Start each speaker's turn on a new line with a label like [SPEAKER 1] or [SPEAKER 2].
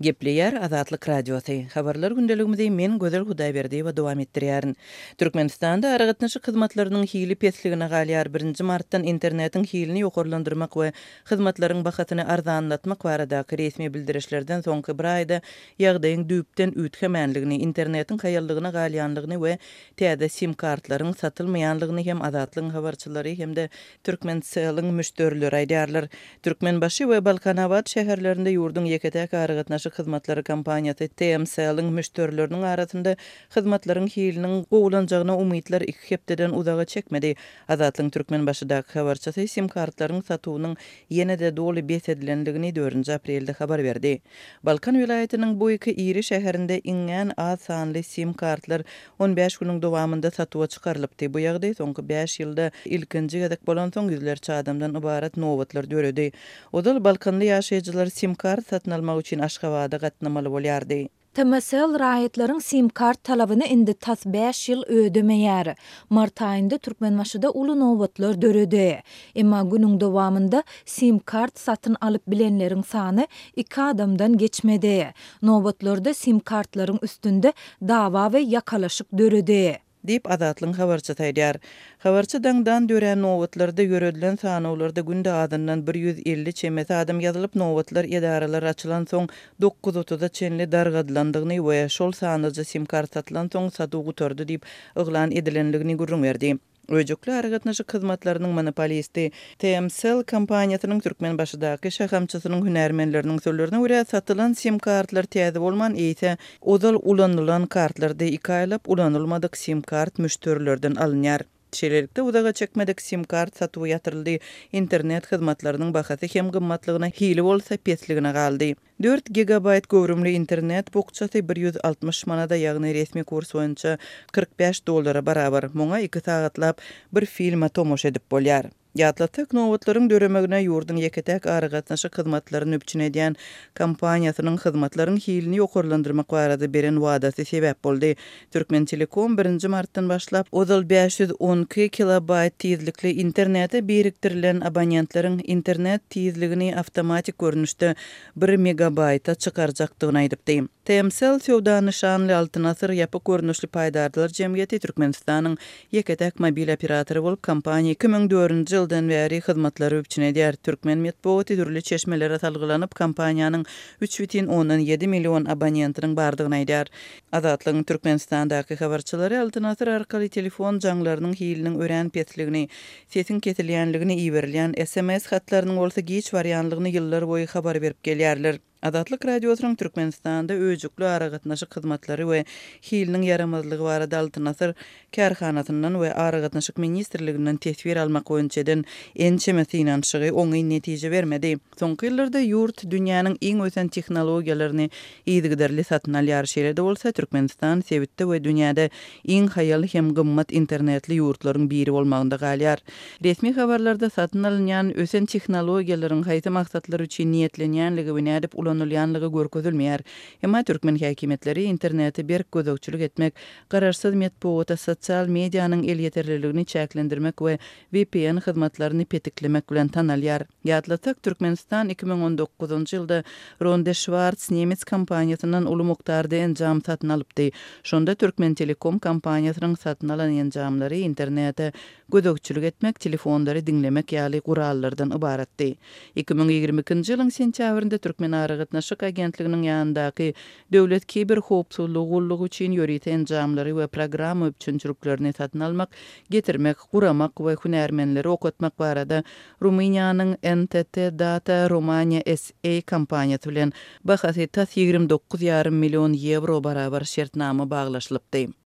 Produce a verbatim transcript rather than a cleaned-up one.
[SPEAKER 1] Gepleyer Azatlyk Radiosu. Habarlar gündeligimizde men Gözel Hudaýberdi we dowam etdirýärin. Türkmenistanda aragatnaşyk hyzmatlarynyň hili pesligine galýar birinji martdan internetiň hilini ýokarlandyrmak we hyzmatlaryň bahasyny arzanlatmak baradaky resmi bildirişlerden soňky bir aýda ýagdaýyň düýpden ütgemänligini, internetiň haýallygyna galýanlygyny we täze sim kartlaryň satylmaýanlygyny hem Azatlyň habarçylary hem de Türkmenistanyň müşterileri aýdýarlar. Türkmenbaşy we Balkanawat şäherlerinde ýurdun ýeketäk aragatnaşyk hyzmatlary kompaniýasy T M C-niň müşterileriniň arasynda hyzmatlaryň hiliniň gowulanjagyna umytlar iki hepdeden uzaga çekmedi. Azatlyň Türkmenbaşydaky habarçysy sim kartlaryň satywynyň ýene-de doly besedilenligini dördünji aprelde habar berdi. Balkan vilayetiniň bu iki iri şäherinde iňen az sanly sim kartlar on beş güniň dowamında satywa çykarylypdy. Bu ýagdaý soňky beş ýylda ilkinji gezek bolan soň ýüzlerçe adamdan ibaret nowatlar döredi. Odal Balkanly ýaşaýjylar sim kart satyn almak üçin Aşgabatda gatnamaly bolýardy.
[SPEAKER 2] T M C raýatlaryň sim kart talabyny indi tas beş ýyl ödemeýär. Mart aýynda Türkmenbaşyda uly nowatlar döredi. Emma günüň dowamında sim kart satyn alyp bilenleriň sany iki adamdan geçmedi. Nowatlarda sim kartlaryň üstünde dawa we ýakalaşyk döredi.
[SPEAKER 1] Dip Azatlyň habarçy taýdýar. Habarçy daňdan dören nowatlarda göredilen sanawlarda günde adından bir ýüz elli çemesi adam ýazylyp nowatlar edaralar açylan soň dokuz otuzda çenli dargadylandygyny we şol sanyjy sim kart satylan soň satuw gutardy diýip yglan edilenligini gurrun berdi. Öjekli aragatnaşyk hyzmatlarynyň monopolisti T M C kompaniýasynyň Türkmenbaşydaky şahamçysynyň hünärmenleriniň sözlerine görä satylan sim kartlar täze bolman ýa-da ozal ulanylan kartlarda iki aýlap ulanylmadyk sim kart müşterilerden alınýar. Şeýlelikde uzaga çekmedik sim kart satywy ýatyryldy. Internet hyzmatlarynyň bahasy hem gymmatlygyna hili bolsa pesligine galdy. dört gigabayt gowrumly internet bokçasy bir ýüz altmış manada, ýagny resmi kurs boýunça kırk beş dollara barabar. Muňa iki sagatlap bir filma tomoş edip bolýar. Ýatlatyk nowatlaryň döremegine ýurdun ýeketäk aragatnaşyk hyzmatlaryny öpçün edýän kompaniýasynyň hyzmatlaryň hilini ýokarlandyrmak barada beren wadasy sebäp boldy. Türkmen Telekom birinji martdan başlap ozal beş ýüz on iki kilobayt tizlikli internete biriktirilen abonentlaryň internet tizligini awtomatik görnüşde bir megabayta çykarjakdygyny aýdypdy. T M C Sowda nişanly Altyn asyr ýapyk görnüşli paýdarlar jemgyýeti Türkmenistanyň ýeketäk mobil operatory bolup kompaniýa iki ming dördünji ýyldan bäri hyzmatlary öpçün edýär. Türkmen medeniýeti türli çeşmelere salgylanyp kompaniýanyň üç бүтүн oňdan ýedi million abonentynyň bardygyny aýdýar. Azatlyň Türkmenistandaky habarçylary Altyn asyr arkaly telefon jaňlarynyň hiliniň ören pesligini, sesin kesilýänligini iýerilýän S M S hatlarynyň bolsa giç barýanlygyny ýyllar boýy habar berip gelýärler. Azatlyk Radiosynyň Türkmenistanda öjükli aragatnaşyk hyzmatlary we hiliniň yaramazlygy barada Altyn asyr karhanasynyň we aragatnaşyk ministrliginden tesbir almak boýunça ençemesi inançygy oňy netije bermedi. Soňky ýyllarda ýurt dünýäniň iň ösen tehnologiýalaryny ýygyderli satyn alýar şeýlede bolsa Türkmenistan sebitde we dünýäde iň haýaly hem gymmat internetli ýurtlaryň biri bolmagynda galýar. Resmi habarlarda satyn alynýan ösen tehnologiýalaryň haýsy maksatlar üçin niýetlenýänligi we nädip ulanylýanlygy görkezilmeýär. Emma türkmen häkimetleri interneti berk gözegçilik etmek, gararsyz medeniýet, sosial mediýanyň el ýeterliligini çäklendirmek we V P N hyzmatlaryny petiklemek bilen tanalýar. Ýatlasak Türkmenistan iki ming on dokuzunji ýylda Ronde Schwarz Nemitz kompaniýasynyň uly mukdarda enjam satyn alypdy. Şonda Türkmen Telekom kompaniýasynyň satyn alan enjamlary internete gözegçilik etmek, telefondary diňlemek ýaly gurallardan ibaratdy. iki ming ýigirme ikinji ýylyň sentýabrynda Türkmen aragatnaşyk agentliginiň ýanyndaky döwlet kiber howpsuzlygy gullugy üçin ýörite enjamlary we program öpçünçiliklerini satyn almak, getirmek, guramak we hünärmenleri okutmak barada Rumyniýanyň N T T Data Romania S A kompaniýasy bilen bahasy ýygrimi dokuz ýarym million euro barabar şertnama baglaşylypdy.